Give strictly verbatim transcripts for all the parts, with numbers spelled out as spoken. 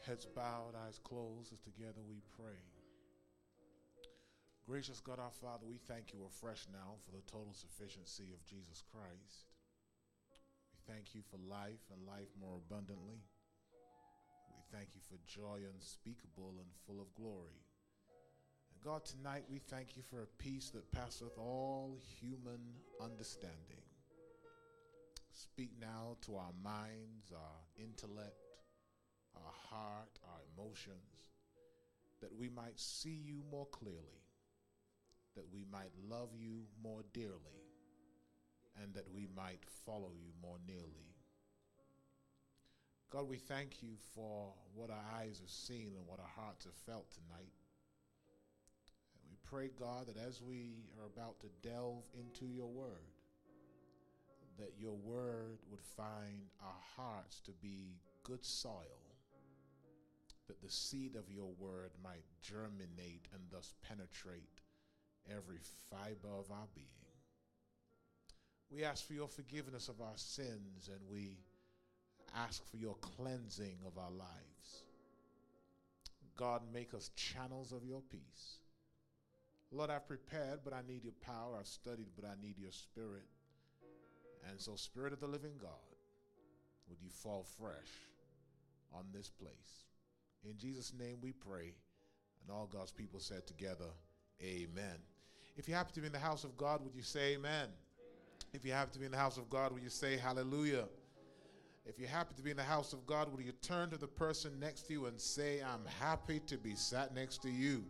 Heads bowed, eyes closed, as together we pray. Gracious God our Father, we thank you afresh now for the total sufficiency of Jesus Christ. We thank you for life and life more abundantly. We thank you for joy unspeakable and full of glory. And God, tonight we thank you for a peace that passeth all human understanding. Speak now to our minds, our intellect, our heart, our emotions, that we might see you more clearly, that we might love you more dearly, and that we might follow you more nearly. God, we thank you for what our eyes have seen and what our hearts have felt tonight. And we pray, God, that as we are about to delve into your word, that your word would find our hearts to be good soil, that the seed of your word might germinate and thus penetrate every fiber of our being. We ask for your forgiveness of our sins, and we ask for your cleansing of our lives. God, make us channels of your peace. Lord, I've prepared, but I need your power. I've studied, but I need your spirit. And so, Spirit of the living God, would you fall fresh on this place? In Jesus' name we pray, and all God's people said together, amen. If you happen to be in the house of God, would you say amen? Amen. If you happen to be in the house of God, would you say hallelujah? If you happen to be in the house of God, would you turn to the person next to you and say, I'm happy to be sat next to you?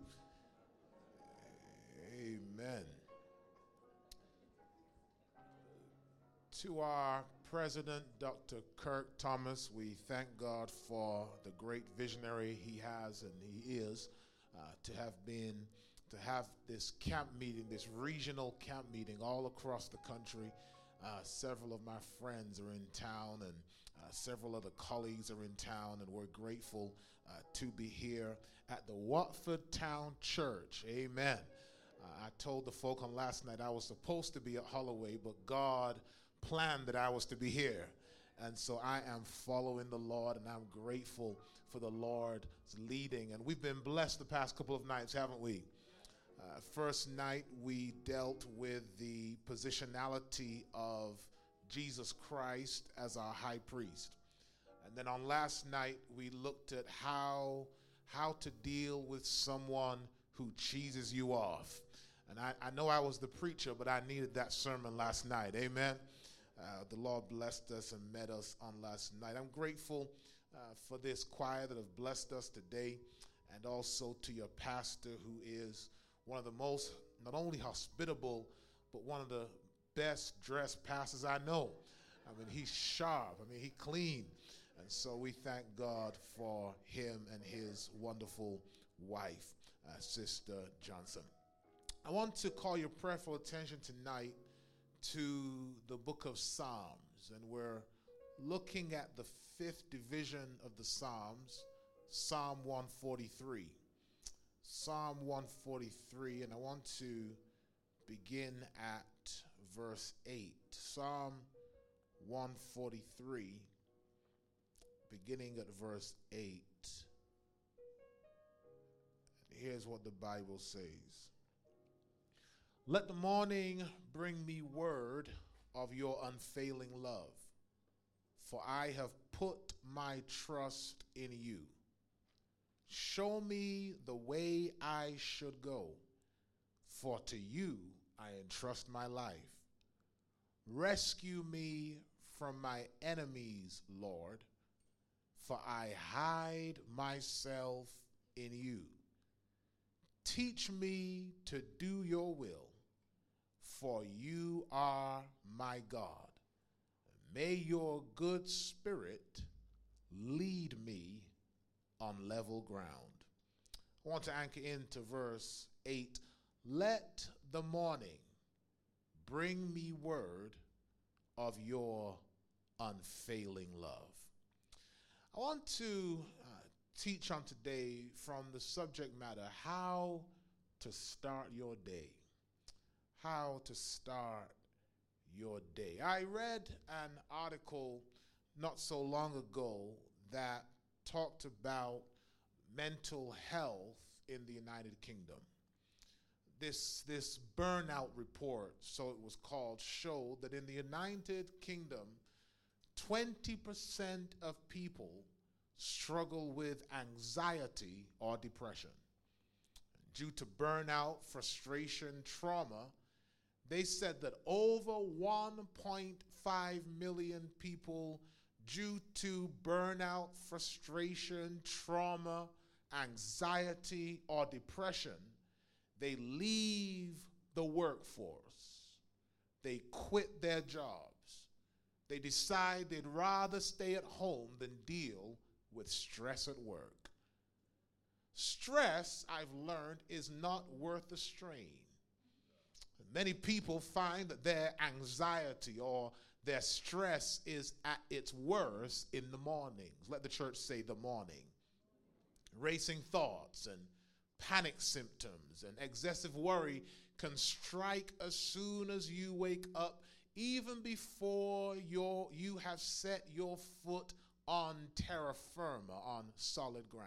Amen. To our president, Doctor Kirk Thomas, we thank God for the great visionary he has and he is uh, to have been, to have this camp meeting, this regional camp meeting all across the country. Uh, several of my friends are in town, and uh, several other colleagues are in town, and we're grateful uh, to be here at the Watford Town Church. Amen. Uh, I told the folk on last night I was supposed to be at Holloway, but God planned that I was to be here. And so I am following the Lord, and I'm grateful for the Lord's leading. And we've been blessed the past couple of nights, haven't we? Uh, first night, we dealt with the positionality of Jesus Christ as our high priest. And then on last night, we looked at how, how to deal with someone who cheeses you off. And I, I know I was the preacher, but I needed that sermon last night. Amen. Uh, the Lord blessed us and met us on last night. I'm grateful uh, for this choir that have blessed us today, and also to your pastor, who is one of the most, not only hospitable, but one of the best dressed pastors I know. I mean, he's sharp. I mean, he's clean. And so we thank God for him and his wonderful wife, uh, Sister Johnson. I want to call your prayerful attention tonight to the book of Psalms, and we're looking at the fifth division of the Psalms, Psalm one forty-three. Psalm one forty-three, and I want to begin at verse eight. Psalm one forty-three, beginning at verse eight. And here's what the Bible says. Let the morning bring me word of your unfailing love, for I have put my trust in you. Show me the way I should go, for to you I entrust my life. Rescue me from my enemies, Lord, for I hide myself in you. Teach me to do your will, for you are my God. May your good spirit lead me on level ground. I want to anchor into verse eight. Let the morning bring me word of your unfailing love. I want to uh, teach on today from the subject matter, how to start your day. How to start your day. I read an article not so long ago that talked talked about mental health in the United Kingdom. This, this burnout report, so it was called, showed that in the United Kingdom, twenty percent of people struggle with anxiety or depression. Due to burnout, frustration, trauma, they said that over one point five million people, due to burnout, frustration, trauma, anxiety, or depression, they leave the workforce. They quit their jobs. They decide they'd rather stay at home than deal with stress at work. Stress, I've learned, is not worth the strain. Many people find that their anxiety or their stress is at its worst in the mornings. Let the church say the morning. Racing thoughts and panic symptoms and excessive worry can strike as soon as you wake up, even before your, you have set your foot on terra firma, on solid ground.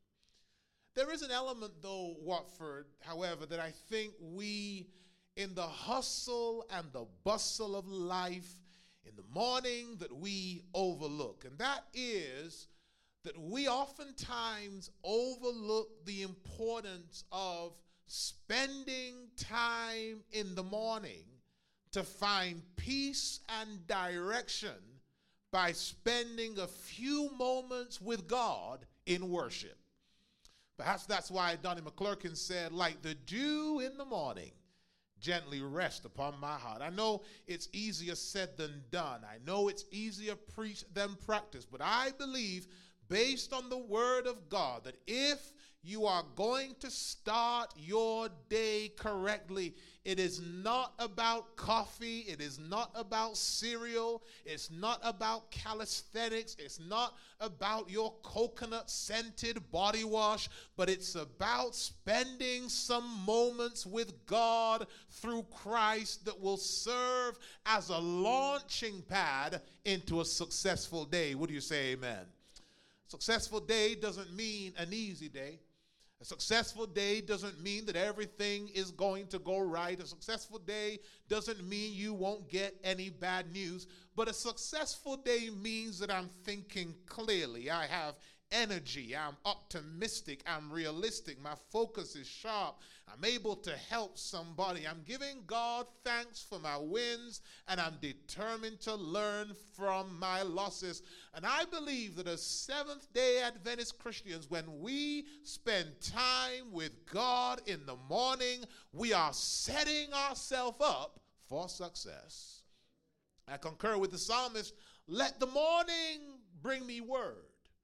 There is an element, though, Watford, however, that I think we, in the hustle and the bustle of life in the morning, that we overlook. And that is that we oftentimes overlook the importance of spending time in the morning to find peace and direction by spending a few moments with God in worship. Perhaps that's why Donnie McClurkin said, like the dew in the morning, gently rest upon my heart. I know it's easier said than done. I know it's easier preached than practiced. But I believe, based on the word of God, that if you are going to start your day correctly, it is not about coffee. It is not about cereal. It's not about calisthenics. It's not about your coconut-scented body wash, but it's about spending some moments with God through Christ that will serve as a launching pad into a successful day. Would you say amen? Successful day doesn't mean an easy day. A successful day doesn't mean that everything is going to go right. A successful day doesn't mean you won't get any bad news. But a successful day means that I'm thinking clearly. I have energy. I'm optimistic. I'm realistic. My focus is sharp. I'm able to help somebody. I'm giving God thanks for my wins, and I'm determined to learn from my losses. And I believe that as Seventh-day Adventist Christians, when we spend time with God in the morning, we are setting ourselves up for success. I concur with the psalmist, let the morning bring me word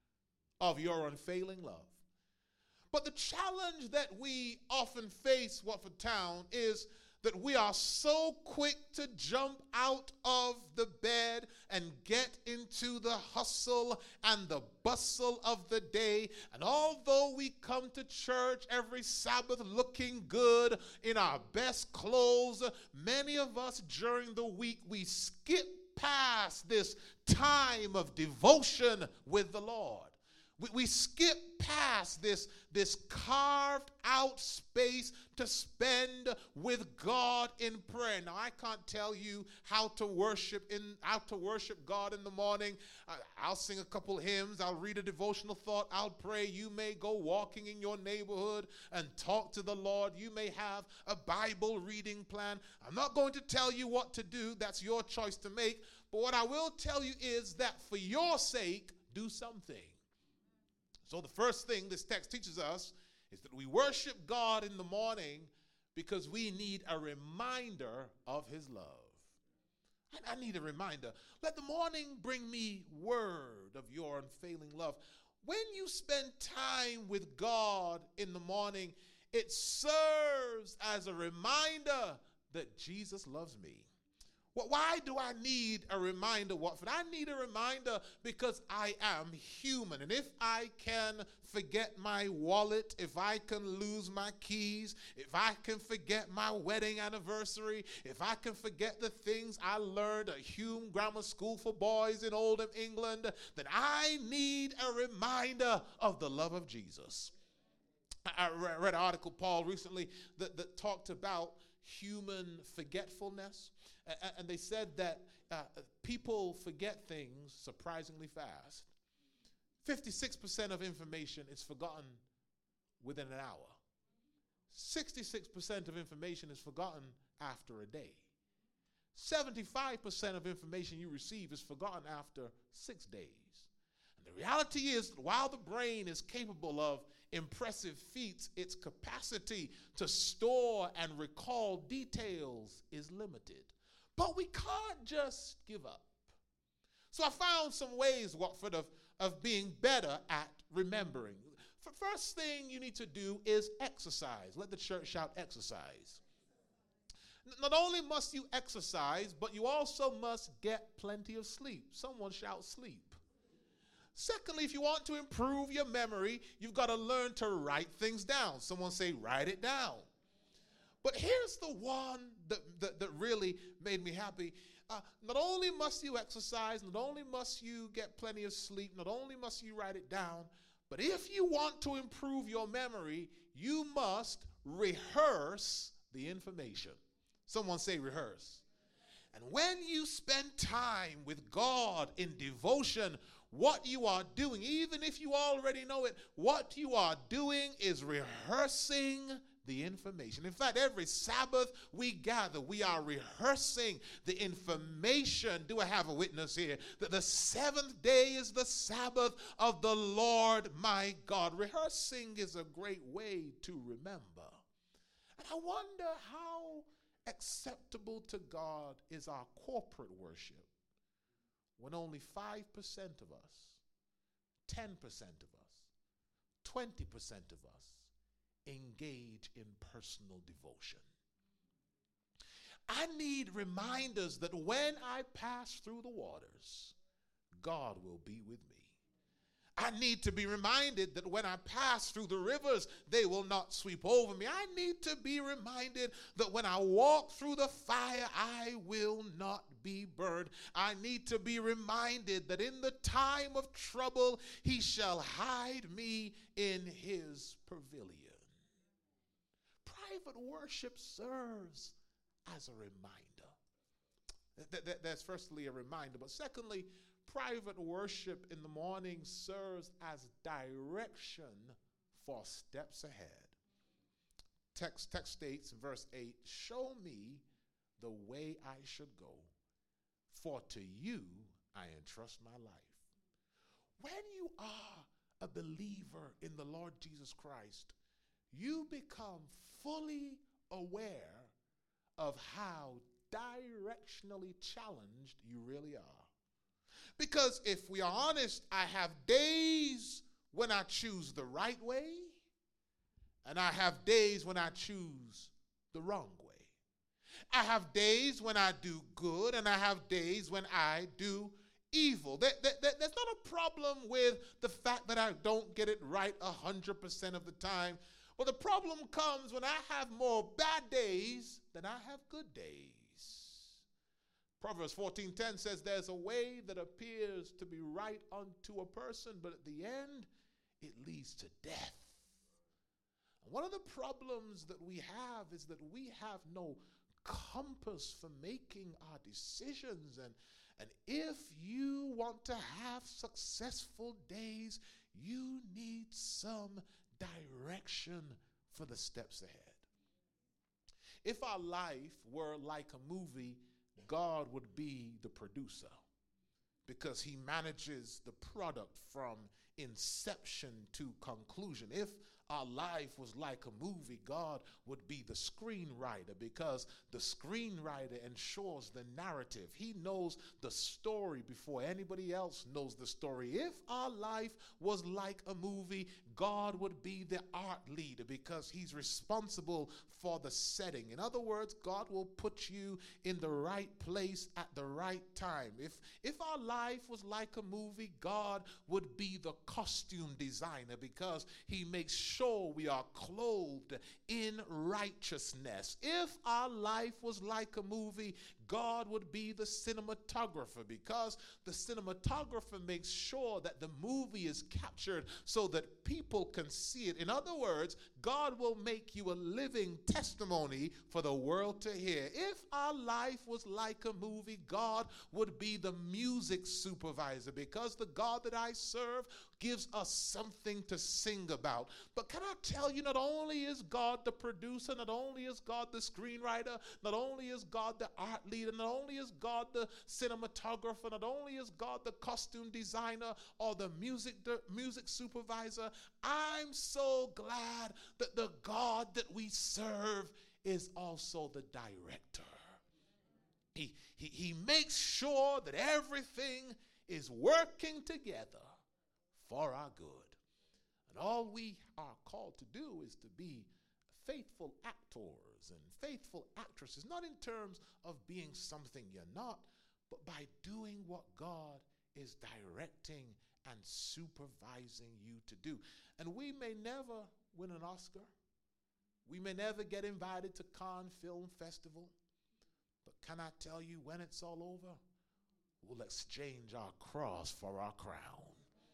of your unfailing love. But the challenge that we often face, Watford Town, is that we are so quick to jump out of the bed and get into the hustle and the bustle of the day. And although we come to church every Sabbath looking good in our best clothes, many of us during the week, we skip past this time of devotion with the Lord. We, we skip past this, this carved out space to spend with God in prayer. Now, I can't tell you how to worship in how to worship God in the morning. I, I'll sing a couple hymns. I'll read a devotional thought. I'll pray. You may go walking in your neighborhood and talk to the Lord. You may have a Bible reading plan. I'm not going to tell you what to do. That's your choice to make. But what I will tell you is that for your sake, do something. So the first thing this text teaches us is that we worship God in the morning because we need a reminder of his love. I, I need a reminder. Let the morning bring me word of your unfailing love. When you spend time with God in the morning, it serves as a reminder that Jesus loves me. Well, why do I need a reminder, Watford? I need a reminder because I am human. And if I can forget my wallet, if I can lose my keys, if I can forget my wedding anniversary, if I can forget the things I learned at Hume Grammar School for Boys in Oldham, England, then I need a reminder of the love of Jesus. I read an article, Paul, recently that, that talked about human forgetfulness. And they said that uh, people forget things surprisingly fast. fifty-six percent of information is forgotten within an hour. sixty-six percent of information is forgotten after a day. seventy-five percent of information you receive is forgotten after six days. And the reality is, while the brain is capable of impressive feats, its capacity to store and recall details is limited. But we can't just give up. So I found some ways, Watford, of, of being better at remembering. The first thing you need to do is exercise. Let the church shout exercise. Not only must you exercise, but you also must get plenty of sleep. Someone shout sleep. Secondly, if you want to improve your memory, you've got to learn to write things down. Someone say, write it down. But here's the one that, that, that really made me happy. Uh, not only must you exercise, not only must you get plenty of sleep, not only must you write it down, but if you want to improve your memory, you must rehearse the information. Someone say rehearse. And when you spend time with God in devotion, what you are doing, even if you already know it, what you are doing is rehearsing the information. In fact, every Sabbath we gather, we are rehearsing the information. Do I have a witness here? That the seventh day is the Sabbath of the Lord my God. Rehearsing is a great way to remember. And I wonder how acceptable to God is our corporate worship when only five percent of us, ten percent of us, twenty percent of us engage in personal devotion. I need reminders that when I pass through the waters, God will be with me. I need to be reminded that when I pass through the rivers, they will not sweep over me. I need to be reminded that when I walk through the fire, I will not be burned. I need to be reminded that in the time of trouble, he shall hide me in his pavilion. Private worship serves as a reminder. Th- th- that's firstly a reminder, but secondly, private worship in the morning serves as direction for steps ahead. Text, text states in verse eight, show me the way I should go, for to you I entrust my life. When you are a believer in the Lord Jesus Christ, you become fully aware of how directionally challenged you really are. Because if we are honest, I have days when I choose the right way, and I have days when I choose the wrong way. I have days when I do good, and I have days when I do evil. There, there, there, there's not a problem with the fact that I don't get it right one hundred percent of the time. But the problem comes when I have more bad days than I have good days. Proverbs fourteen ten says, there's a way that appears to be right unto a person, but at the end, it leads to death. And one of the problems that we have is that we have no compass for making our decisions. And, and if you want to have successful days, you need some direction for the steps ahead. If our life were like a movie, God would be the producer because he manages the product from inception to conclusion. If our life was like a movie, God would be the screenwriter, because the screenwriter ensures the narrative. He knows the story before anybody else knows the story. If our life was like a movie, God would be the art leader, because he's responsible for the setting. In other words, God will put you in the right place at the right time. If, if our life was like a movie, God would be the costume designer, because he makes sure we are clothed in righteousness. If our life was like a movie, God would be the cinematographer, because the cinematographer makes sure that the movie is captured so that people can see it. In other words, God will make you a living testimony for the world to hear. If our life was like a movie, God would be the music supervisor, because the God that I serve gives us something to sing about. But can I tell you, not only is God the producer, not only is God the screenwriter, not only is God the art leader, not only is God the cinematographer, not only is God the costume designer or the music the music supervisor, I'm so glad that the God that we serve is also the director. He, he, he makes sure that everything is working together for our good. And all we are called to do is to be faithful actors and faithful actresses, not in terms of being something you're not, but by doing what God is directing and supervising you to do. And we may never win an Oscar. We may never get invited to Cannes Film Festival. But can I tell you, when it's all over, we'll exchange our cross for our crown.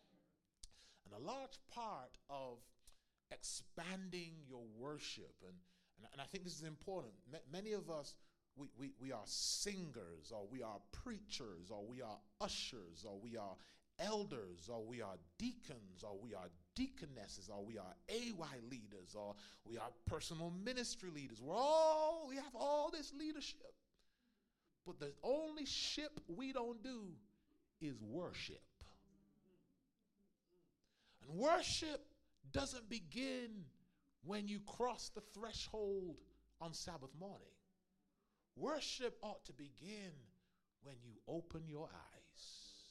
And a large part of expanding your worship, and, and, and I think this is important. M- many of us, we, we, we are singers, or we are preachers, or we are ushers, or we are elders, or we are deacons, or we are deaconesses, or we are A Y leaders, or we are personal ministry leaders. We're all, we have all this leadership. But the only ship we don't do is worship. And worship doesn't begin when you cross the threshold on Sabbath morning. Worship ought to begin when you open your eyes.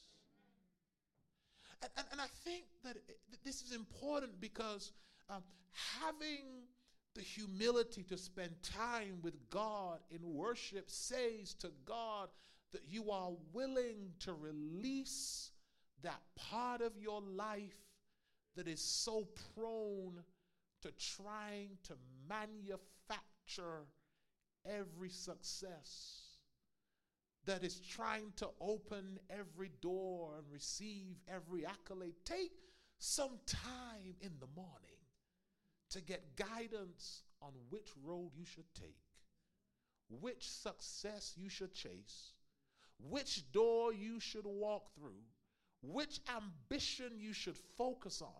And, and, and I think that it, this is important, because um, having the humility to spend time with God in worship says to God that you are willing to release that part of your life that is so prone to trying to manufacture every success, that is trying to open every door and receive every accolade. Take some time in the morning to get guidance on which road you should take, which success you should chase, which door you should walk through, which ambition you should focus on.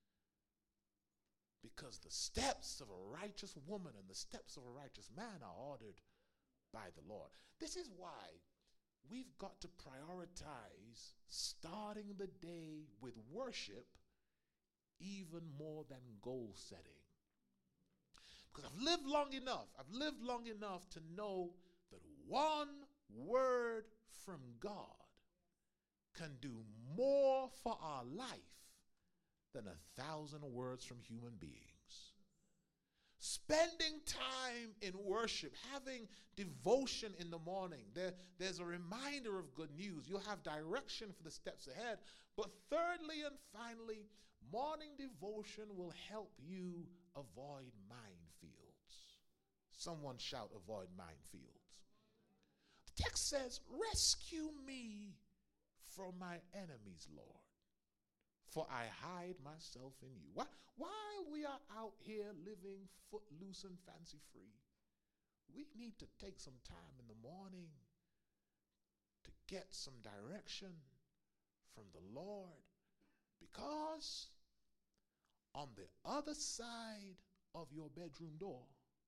Because the steps of a righteous woman and the steps of a righteous man are ordered by the Lord. This is why we've got to prioritize starting the day with worship even more than goal setting. Because I've lived long enough, I've lived long enough to know that one word from God can do more for our life than a thousand words from human beings. Spending time in worship, having devotion in the morning, there, there's a reminder of good news. You'll have direction for the steps ahead. But thirdly and finally, morning devotion will help you avoid minefields. Someone shout, avoid minefields. The text says, rescue me from my enemies, Lord, for I hide myself in you. While, while we are out here living footloose and fancy free, we need to take some time in the morning to get some direction from the Lord, because on the other side of your bedroom door,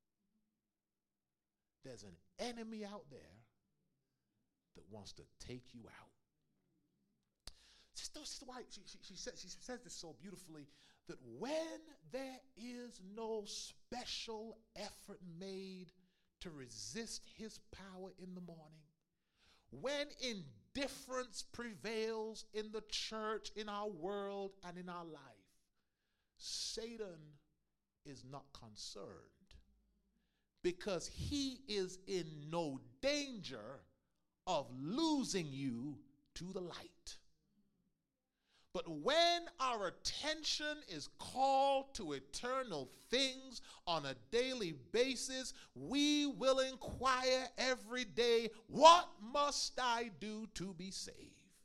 there's an enemy out there that wants to take you out. Sister, Sister White, she, she, she, says, she says this so beautifully, that when there is no special effort made to resist his power in the morning, when indifference prevails in the church, in our world, and in our life, Satan is not concerned, because he is in no danger of losing you to the light. But when our attention is called to eternal things on a daily basis, we will inquire every day, what must I do to be saved?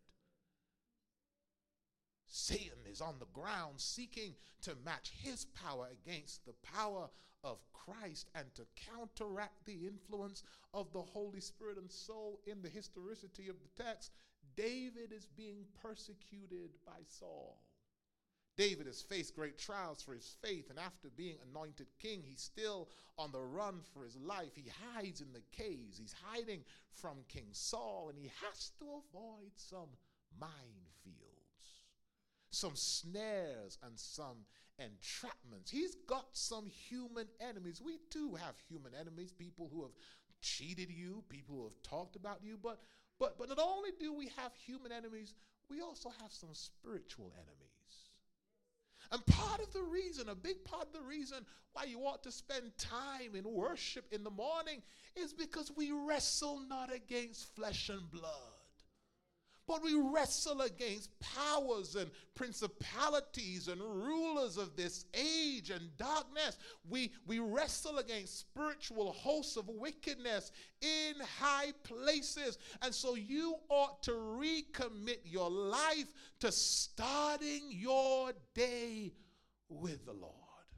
Satan is on the ground seeking to match his power against the power of Christ and to counteract the influence of the Holy Spirit. And so in the historicity of the text, David is being persecuted by Saul. David has faced great trials for his faith, and after being anointed king, he's still on the run for his life. He hides in the caves. He's hiding from King Saul, and he has to avoid some minefields, some snares, and some entrapments. He's got some human enemies. We too have human enemies, people who have cheated you, people who have talked about you, but But, but not only do we have human enemies, we also have some spiritual enemies. And part of the reason, a big part of the reason why you ought to spend time in worship in the morning is because we wrestle not against flesh and blood, but we wrestle against powers and principalities and rulers of this age and darkness. We, we wrestle against spiritual hosts of wickedness in high places. And so you ought to recommit your life to starting your day with the Lord.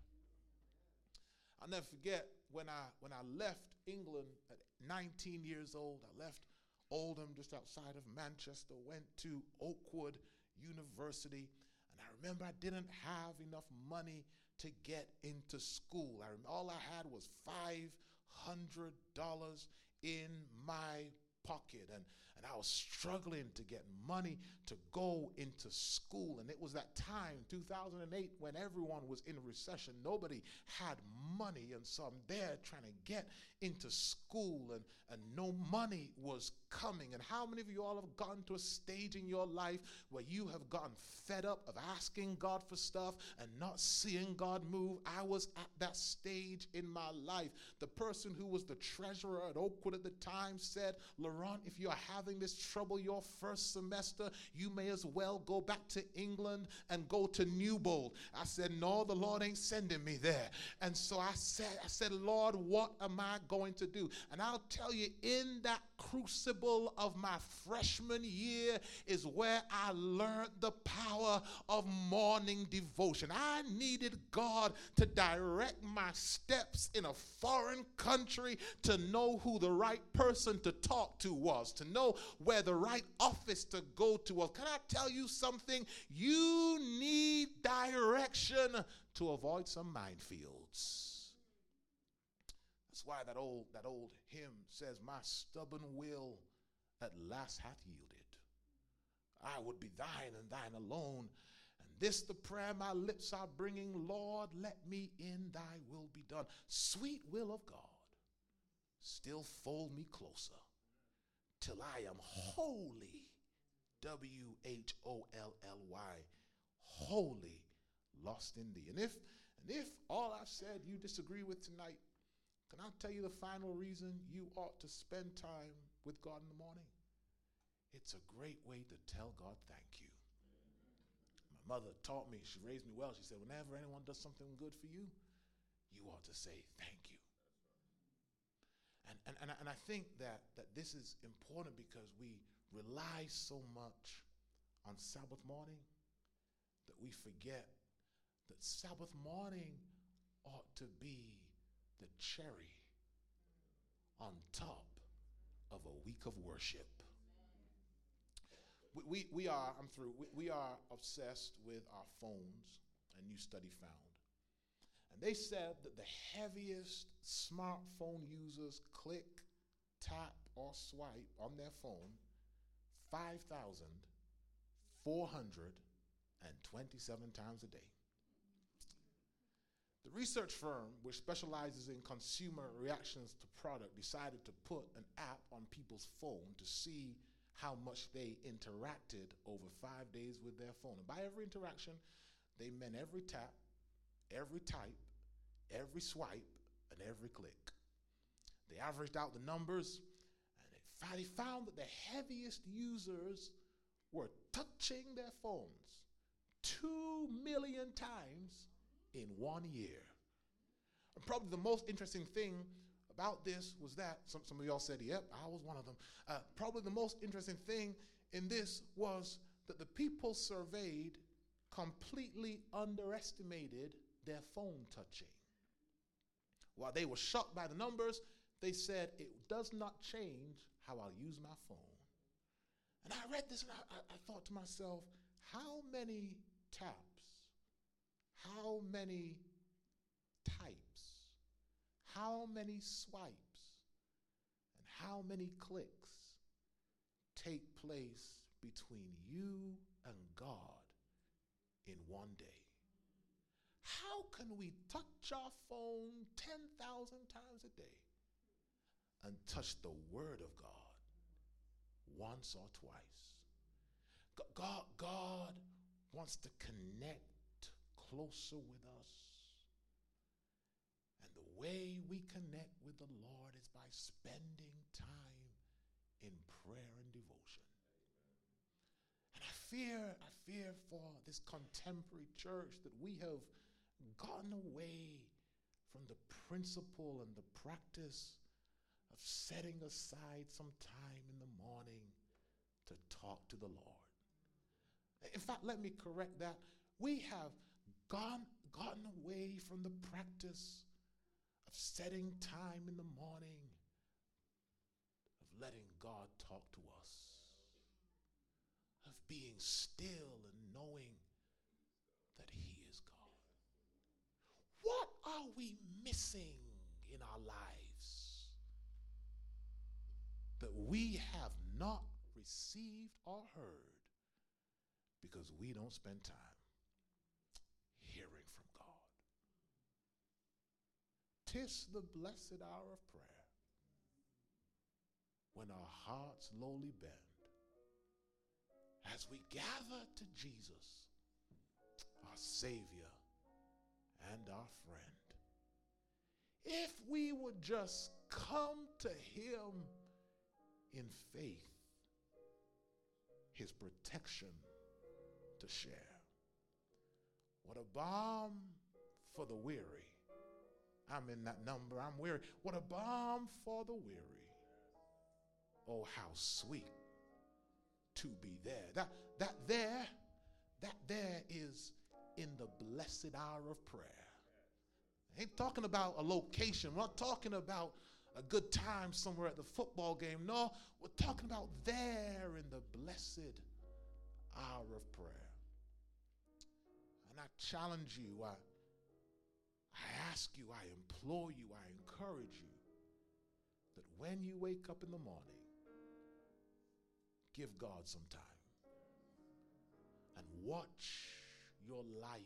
I'll never forget when I, when I left England at nineteen years old. I left Oldham, just outside of Manchester, went to Oakwood University, and I remember I didn't have enough money to get into school. I rem- all I had was five hundred dollars in my pocket, and, and I was struggling to get money to go into school. And it was that time, two thousand eight, when everyone was in recession. Nobody had money, and so I'm there trying to get into school, and, and no money was coming. And how many of you all have gotten to a stage in your life where you have gotten fed up of asking God for stuff and not seeing God move? I was at that stage in my life. The person who was the treasurer at Oakwood at the time said, Laurent, if you're having this trouble your first semester, you may as well go back to England and go to Newbold. I said, no, the Lord ain't sending me there. And so I said, I said, Lord, what am I going to do? And I'll tell you, in that crucible of my freshman year is where I learned the power of morning devotion. I needed God to direct my steps in a foreign country, to know who the right person to talk to was, to know where the right office to go to was. Can I tell you something? You need direction to avoid some minefields. That's why that old, that old hymn says, my stubborn will at last hath yielded. I would be thine and thine alone. And this the prayer my lips are bringing, Lord, let me in thy will be done. Sweet will of God, still fold me closer till I am wholly, W H O L L Y, wholly lost in thee. And if, and if all I've said you disagree with tonight, can I tell you the final reason you ought to spend time with God in the morning? It's a great way to tell God thank you. My mother taught me, she raised me well. She said, whenever anyone does something good for you, you ought to say thank you. And, and, and, I, and I think that, that this is important because we rely so much on Sabbath morning that we forget that Sabbath morning ought to be the cherry on top of a week of worship. We, we, we are, I'm through, we, we are obsessed with our phones, a new study found. And they said that the heaviest smartphone users click, tap, or swipe on their phone five thousand four hundred twenty-seven times a day. The research firm, which specializes in consumer reactions to product, decided to put an app on people's phone to see how much they interacted over five days with their phone. And by every interaction, they meant every tap, every type, every swipe, and every click. They averaged out the numbers, and they found that the heaviest users were touching their phones two million times in one year. And probably the most interesting thing about this was that, some, some of y'all said, yep, I was one of them. Uh, probably the most interesting thing in this was that the people surveyed completely underestimated their phone touching. While they were shocked by the numbers, they said, it does not change how I use my phone. And I read this and I, I, I thought to myself, how many taps, how many types, how many swipes, and how many clicks take place between you and God in one day? How can we touch our phone ten thousand times a day and touch the Word of God once or twice? God, God wants to connect closer with us. And the way we connect with the Lord is by spending time in prayer and devotion. And I fear, I fear for this contemporary church that we have gotten away from the principle and the practice of setting aside some time in the morning to talk to the Lord. In fact, let me correct that. We have gone, gotten away from the practice of setting time in the morning, of letting God talk to us, of being still and knowing that He is God. What are we missing in our lives that we have not received or heard because we don't spend time hearing from God? 'Tis the blessed hour of prayer when our hearts lowly bend as we gather to Jesus, our Savior and our friend. If we would just come to Him in faith, His protection to share. What a balm for the weary. I'm in that number, I'm weary. What a balm for the weary. Oh, how sweet to be there. That, that there, that there is in the blessed hour of prayer. I ain't talking about a location. We're not talking about a good time somewhere at the football game. No, we're talking about there in the blessed hour of prayer. And I challenge you, I, I ask you, I implore you, I encourage you that when you wake up in the morning, give God some time and watch your life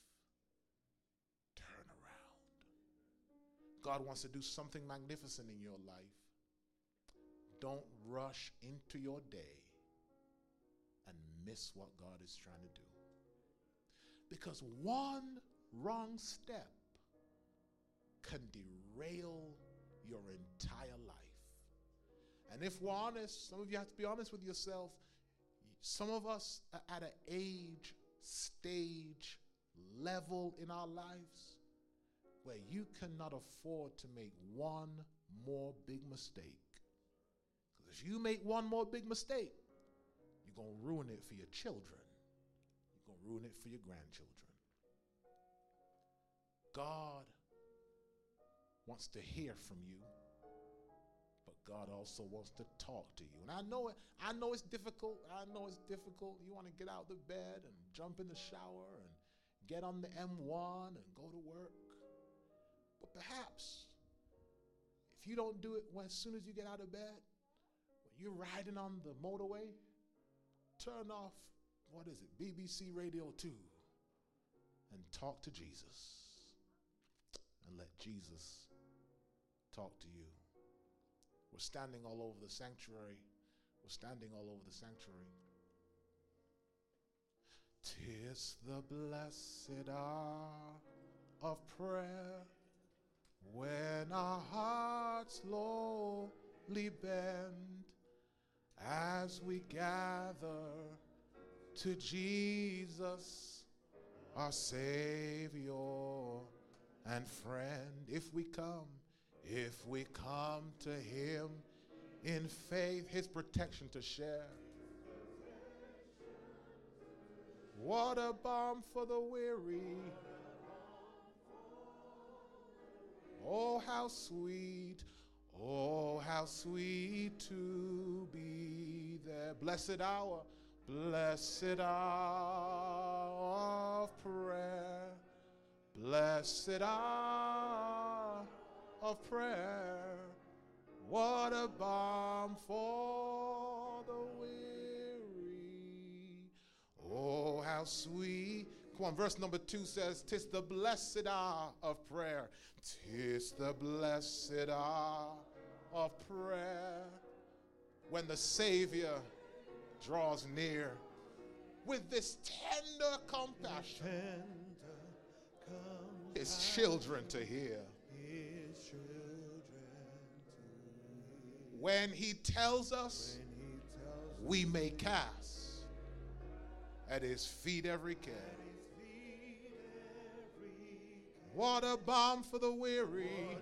turn around. God wants to do something magnificent in your life. Don't rush into your day and miss what God is trying to do. Because one wrong step can derail your entire life. And if we're honest, some of you have to be honest with yourself. Some of us are at an age, stage, level in our lives where you cannot afford to make one more big mistake. Because if you make one more big mistake, you're going to ruin it for your children. You're going to ruin it for your grandchildren. God wants to hear from you, but God also wants to talk to you. And I know it, I know it's difficult. I know it's difficult. You want to get out of the bed and jump in the shower and get on the M one and go to work. But perhaps if you don't do it when, as soon as you get out of bed, when you're riding on the motorway, turn off what is it, B B C Radio two, and talk to Jesus. And let Jesus talk to you. We're standing all over the sanctuary. We're standing all over the sanctuary. 'Tis the blessed hour of prayer, when our hearts lowly bend, as we gather to Jesus, our Savior and friend. If we come, if we come to him in faith, his protection to share. What a balm for the weary. Oh, how sweet, oh, how sweet to be there. Blessed hour, blessed hour of prayer. Blessed hour of prayer. What a balm for the weary. Oh, how sweet. Come on, verse number two says, 'Tis the blessed hour of prayer. 'Tis the blessed hour of prayer, when the Savior draws near with this tender compassion, tender compassion, his children to hear. His children to hear. When he tells us, when he tells us we may cast at his feet every care. What a balm for the weary.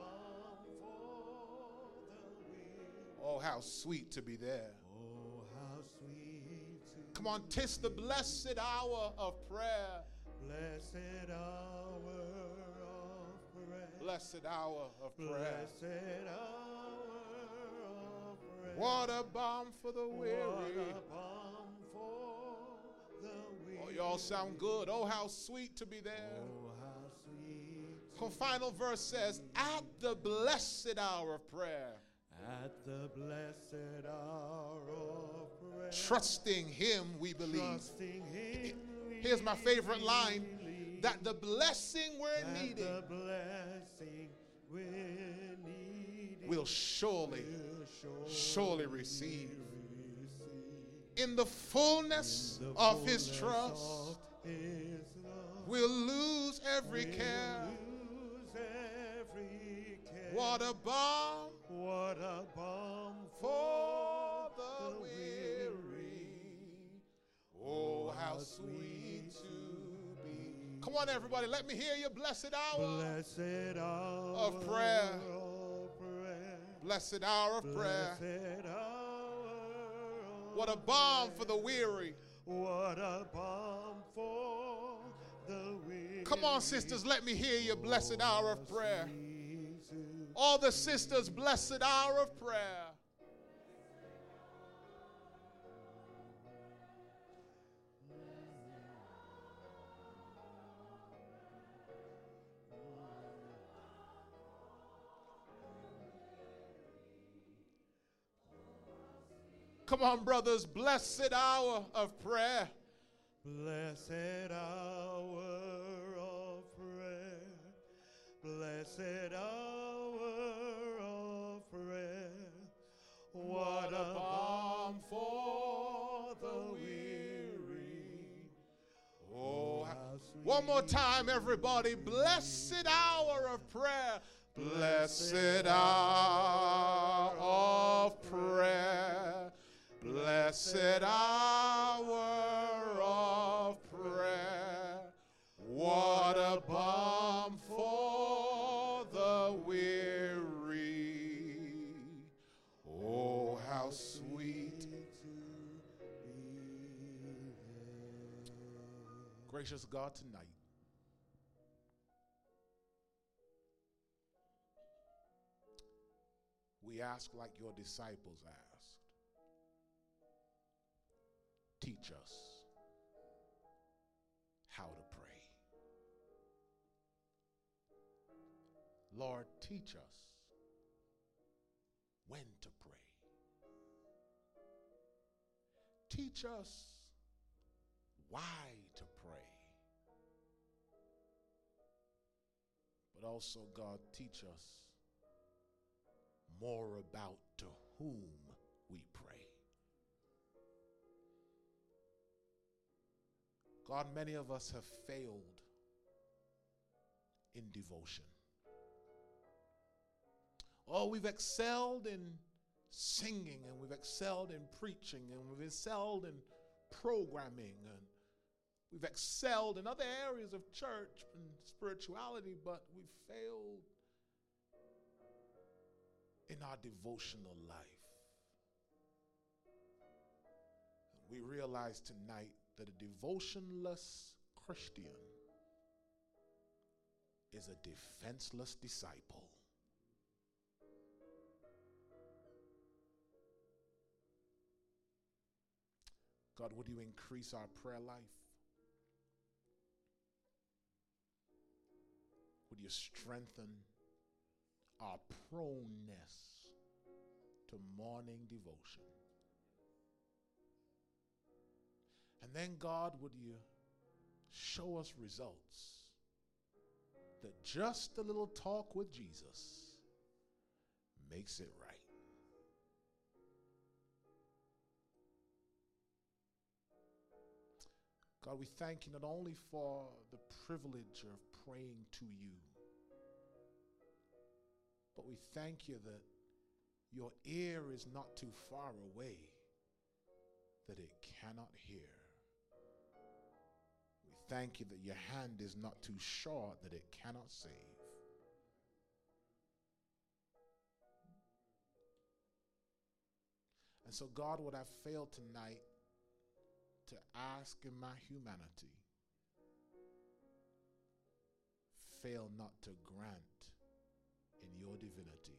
Oh, how sweet to be there. Oh, how sweet to Come on, 'tis the blessed hour of prayer. Blessed hour of prayer. Blessed hour of prayer. Blessed hour of prayer. What a balm for the weary. What a balm for the weary. Oh, y'all sound good. Oh, how sweet to be there. Oh, how sweet. The final verse says, at the blessed hour of prayer. At the blessed hour of prayer. Trusting him we believe. Trusting him we Here's my favorite line. Believe. That the blessing we're that needing. The blessing we're needing. Will surely, will surely, surely receive. receive. In the fullness, In the of, fullness his trust, of his love, we'll lose every we'll care. Lose every care. What a balm. What a balm for the weary. Oh, how sweet to be. Come on, everybody, let me hear you. Blessed hour, blessed hour of prayer. Of prayer. Blessed hour of prayer. Blessed hour. What a balm for the weary. What a balm for the weary. Come on, sisters, let me hear you. Blessed hour of prayer. All the sisters, blessed hour of prayer. Come on, brothers, blessed hour of prayer. Blessed hour of prayer. Blessed hour of prayer. What a balm for the weary. Oh, one more time, everybody. Blessed hour of prayer. Blessed hour of prayer. Blessed hour of prayer. What a balm for the weary. Oh, how sweet to be there. Gracious God, tonight, we ask like your disciples asked. Teach us how to pray. Lord, teach us when to pray. Teach us why to pray. But also, God, teach us more about to whom we pray. God, many of us have failed in devotion. Oh, we've excelled in singing, and we've excelled in preaching, and we've excelled in programming, and we've excelled in other areas of church and spirituality, but we've failed in our devotional life. We realize tonight that a devotionless Christian is a defenseless disciple. God, would you increase our prayer life? Would you strengthen our proneness to morning devotion? And then, God, would you show us results that just a little talk with Jesus makes it right. God, we thank you not only for the privilege of praying to you, but we thank you that your ear is not too far away that it cannot hear. We thank you that your hand is not too short that it cannot save. And so, God, what I failed tonight to ask in my humanity, fail not to grant in your divinity.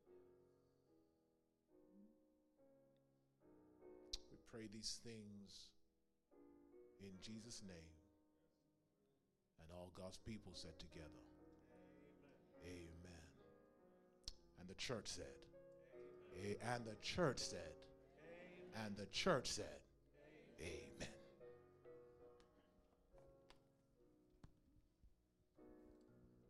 We pray these things in Jesus' name. And all God's people said together, Amen. Amen. And the church said, Amen. And the church said, Amen. And the church said, Amen. Amen.